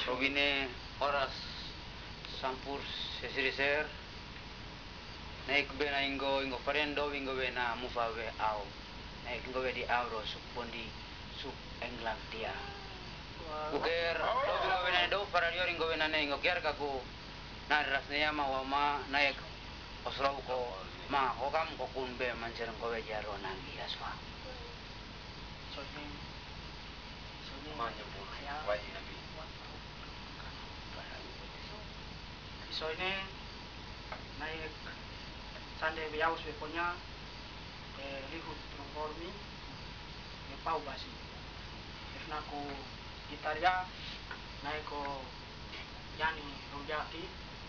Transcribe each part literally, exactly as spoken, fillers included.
Robine oras sampur sesiriser naik bena ingo ingo farendo ingo bena mufawe au naik ingo di euro supondi sub Englandia uker do ingo bena do fararior ingo bena ne ingo kiar kaku na rasne yama wama naik osro ko ma hokam ko kunbe mancer ingo be jaro nangi aswa soalnya soalnya Manya pun wajib nabi. soalnya naik sande biau seponya eh lihut trongormi ne pau basi ifna ko Italia naik ko yani rumbiaki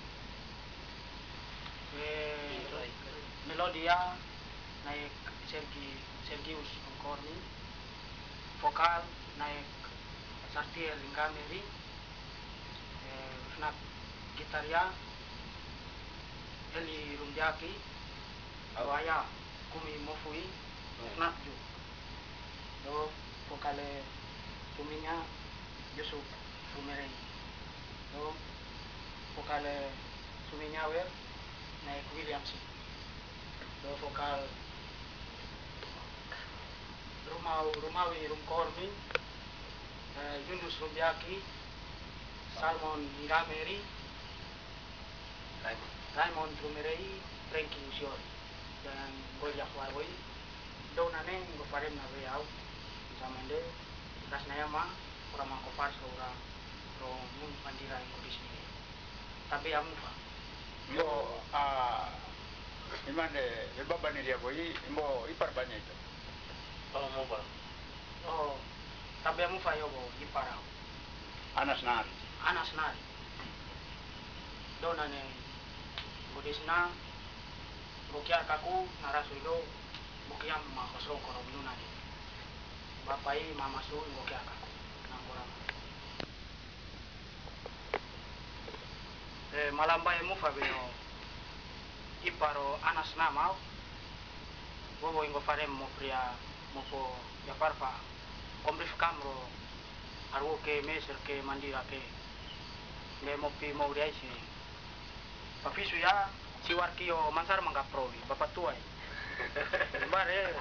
eh melodia naik Sergi Sergius Trongormi vokal naik Sartier Lingameri eh ifna gitaria Eli Rumjaki Awaya Kumi Mofui Nak Ju Do vokale suminya Yusuf Fumerei Do vokale suminya wer naik Williams Do vokal Rumau Rumawi Rumkormi eh, Yunus Rumjaki Salmon Ngameri Raymond Trumerei, Frankie Usiori, dan Goya Warwoi, Donane ngo farem na beau, zamande rasnaya ma ora ma ko fars ora ro mun pandira ngo disini. Tapi amufa. Mo ah imane e baba ni dia boi mo ipar banyak itu. Oh mau pak. Oh, tapi amufa yo bo iparau. Anas nar. Anas nari. Donane Budisna bukiar kaku narasuido bukiam ma khosro koro binunani bapai mama su bukiar kaku nangorang eh malambai mufa bino iparo anas namau bobo ingo farem mo pria mo po ya parpa kombrif kamro arwo ke meser ke mandira ke nge mo pi mo riaisi Pafisu ya si Warkio Mansar mangga prowi bapak tua bare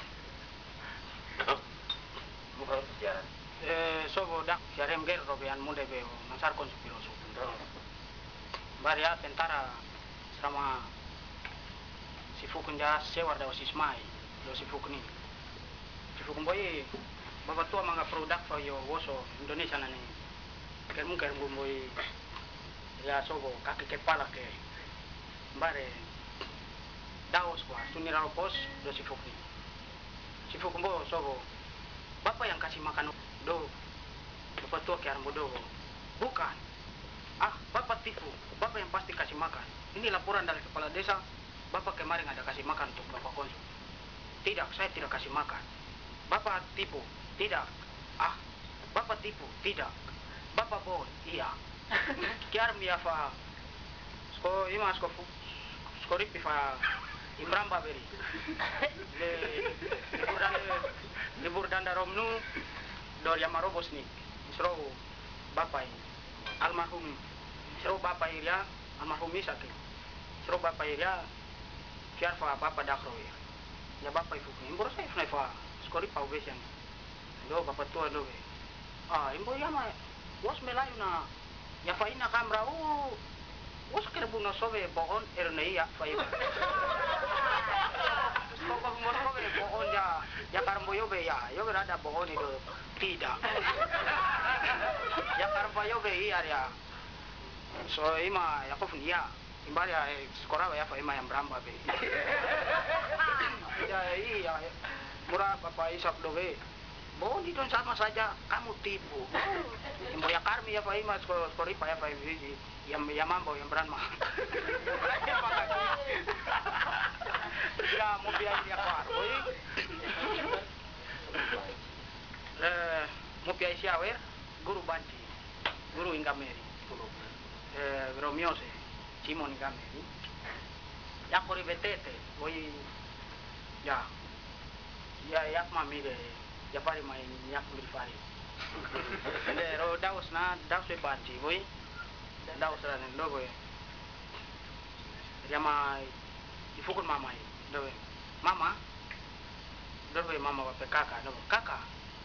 Bukan ya. eh sobo dak siarem ger robian munde beo Mansar konsupiro so bare ya tentara sama si fukun ja sewar da osismai do si fukuni si fukun boy bapak tua mangga produk fa yo woso Indonesia nani ker mungkin boy ya sobo kaki kepala ke bare daos kwa sunira pos do si fukni si fukumbo sobo bapak yang kasih makan do bapak tua ke armo do bukan ah bapak tipu bapak yang pasti kasih makan ini laporan dari kepala desa bapak kemarin ada kasih makan untuk bapak konsul tidak saya tidak kasih makan bapak tipu tidak ah bapak tipu tidak bapak bohong iya Kiar mi fa sko ima sko sko ripi fa Imram Baberi le libur dan libur dan daromnu dor yamarobos ni isro bapai almarhum isro bapai ya almarhum misaki isro bapai ya kiar fa bapak dakro ya ya bapai fu imbor sai fa fa sko ripa ubesian do bapak tua do ah imbor ya ma bos melayu na ya faina kamera u us kerbuno sobe bohon erneia faiba koko mo sobe bohon ya ya karbo yo be ya yo berada bohon itu tidak ya karbo yo be iya ya so ima ya kofun ya imbari ya skora ya fa ima yang beramba be ya iya murah bapak isap dobe bohong itu sama saja kamu tipu imbo ya karmi ya fa ima skori pa ya fa viji yang yang mambo yang beranma ya mau biaya dia keluar oi eh mau biaya siawe guru banci guru ingameri guru eh romiose Simon ingameri ya kori betete oi ya ya yak mami de ya pari main yak mirfari Ende ro daus na daus be banci boy. Daus ra nen do boy. Dia mai ifukun mama i. Do boy. Mama. Do boy mama wa pe kakak do. Kakak.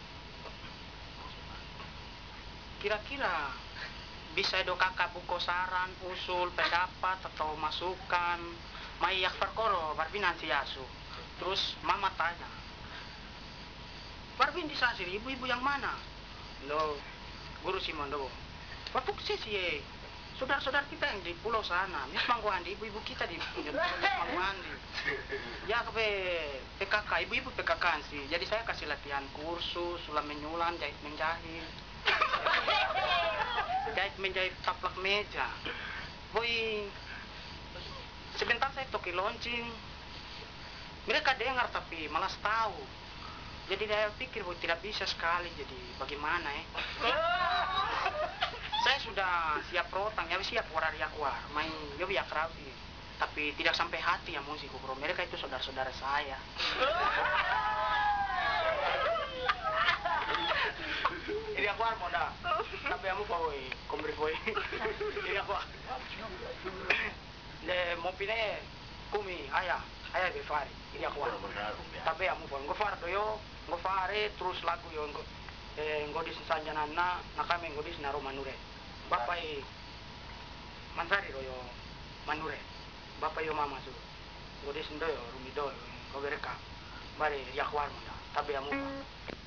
Kira-kira bisa do kakak buko saran, usul, pendapat atau masukan. Mai yak perkoro barbin ansiasu. Terus mama tanya, barbin di sasir ibu-ibu yang mana? Lo guru Simon do. Papuk sisi ye. Saudara-saudara kita yang di pulau sana, mis mangguandi ibu-ibu kita di mangguandi. Ya ke P K K, ibu-ibu P K K sih. Jadi saya kasih latihan kursus, sulam menyulam, jahit menjahit. Jahit menjahit taplak meja. Boy, sebentar saya toki launching. Mereka dengar tapi malas tahu. Jadi saya pikir boy tidak bisa sekali. Jadi bagaimana eh? Saya sudah siap rotang, ya siap warar yakwar, main yobi akrabi. Tapi tidak sampai hati ya musik bro. Mereka itu saudara-saudara saya. Ini yakwar mau dah. Tapi kamu boy, kombri boy. Ini yakwar. Le mau pineh kumi ayah, ayah befari. Ini yakwar. Tapi kamu boy, ngofar doyo, ngofare terus lagu yo nggo. Eh ngodis sanjanana, nakame ngodis naro manure. Bapak i mansari royo manure. Bapak yo mama su. Ngodis ndoyo rumido, ngobereka. Bare yakwar mo na. Tapi kamu